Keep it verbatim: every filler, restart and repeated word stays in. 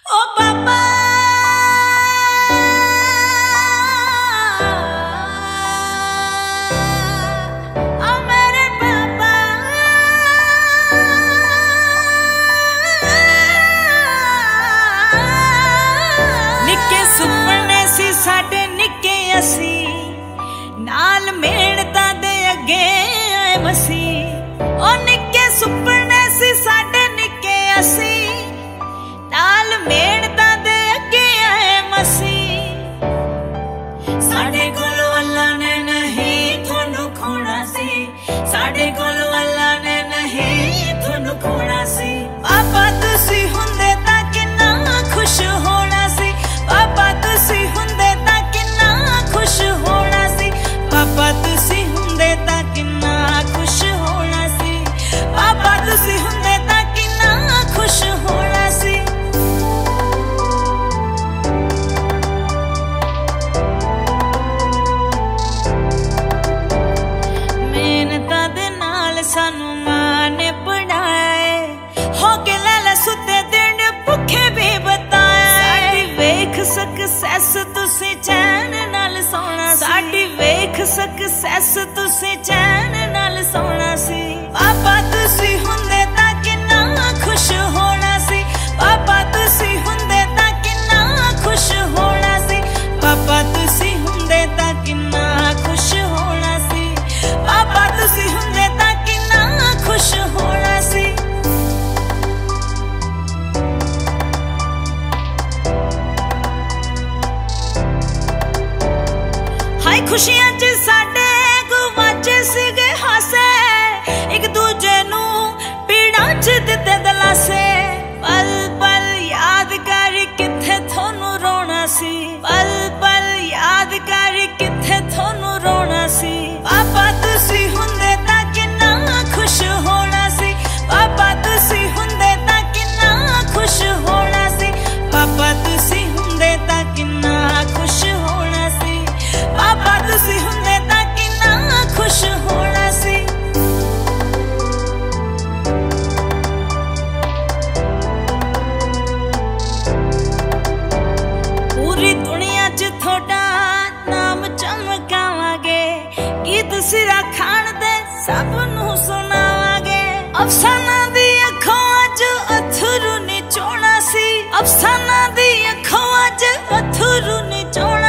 ओ पापा ओ मेरे पापा निक्के सुपने सी साडे निक्के असी नाल मेहनतां दे अगे आए मसी ओ निक्के सुपने सी साडे निक्के असी नाल मेहनतां दे अगे आए मसी साडे कोलों अल्लाह ने नहीं थोनू खोना सी साडे कोलों अल्लाह ने नहीं थोनू खोना सी पापा तुसी हुंदे तां किन्ना खुश होना सी पापा तुसी हुंदे तां किन्ना खुश होना सी पापा तुसी हुंदे तां किन्ना खुश होना सी पापा तुसी हुंदे तां किन्ना खुश होना सी मेहनतां दे नाल सानू मां ने पढ़ाया हो के लैला सुते दिन भुखे भी बताया साडी वेख सक्सेस तुसी चैन नाल सोना साडी वेख सक्सेस तुसी चैन नाल सोना सी पापा तुसी हुंदे तां किन्ना खुश होना सी पापा तुसी हुंदे तां किन्ना खुश होना सी पापा तुसी हुंदे तां किन्ना खुश होना सी पापा तुसी हुंदे तां किन्ना खुश होना सी हाय खुशियां च साडे गुवाचे सीगे हासे एक दूजे नू पीड़ां च दित्ते दलासे पल पल याद कर किथे थोनू रोना सी पल पल याद कर किथे थोनू रोना सी पापा तुसी हुंदे तां किन्ना खुश होना सी पापा तुसी हुंदे तां किन्ना खुश होना सी पापा तुसी हुंदे तां किन्ना खुश होना सी पापा तुसी हुंदे तां किन्ना खुश होना सी पूरी दुनिया च थोड़ा नाम चमकावांगे गीत सिरा खान दे सब नू सुनावांगे अफसाना दी अखों अज अथरू निचोड़ा सी अफसाना दी अखों अज अथरू निचोड़ा